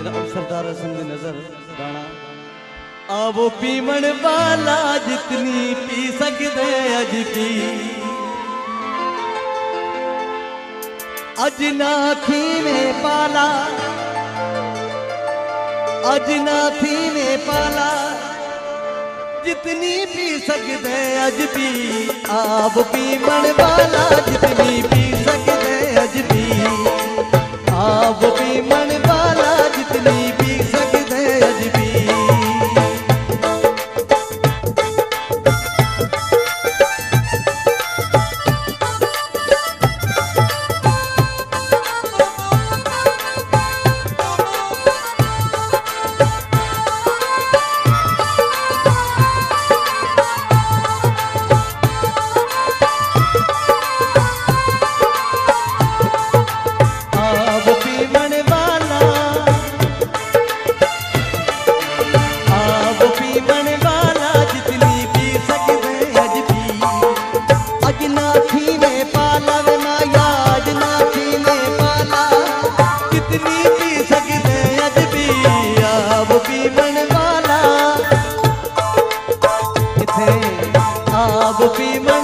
सरदार संग नजर गाना आवो पीमण वाला जितनी पी सकते अज पी अज नाथी में पाला अज नाथी में पाला जितनी पी सकते अज पी आप पीमण वाला जितनी पी सकते अज पी आप पीमण वाला जितनी पी सकते अज पी आप पीमण